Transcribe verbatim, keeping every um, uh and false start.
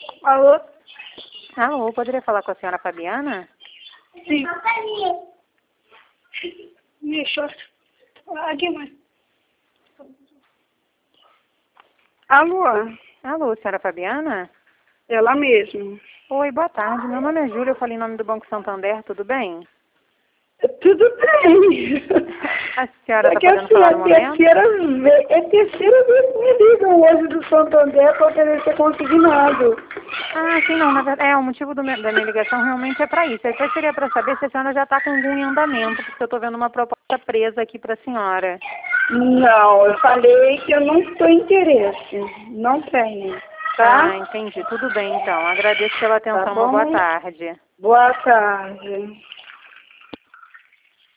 Alô? Alô, poderia falar com a senhora Fabiana? Sim. Deixa eu... Aqui, mãe. Alô? Alô, senhora Fabiana? Ela mesma. Oi, boa tarde. Meu nome é Júlia, eu falei em nome do Banco Santander, tudo bem? Tudo bem. A senhora É está que a podendo falar no momento? terceira vez, é a terceira vez que me ligam hoje do Santander para querer ser consignado. Ah, sim, não, na verdade, é, o motivo do meu- da minha ligação realmente é para isso. Até seria para saber se a senhora já está com algum em andamento, porque eu estou vendo uma proposta presa aqui para a senhora. Não, eu falei que eu não estou interesse. Não tenho, tá? Ah, entendi. Tudo bem, então. Agradeço pela Tá atenção. Uma boa bom? tarde. Boa tarde.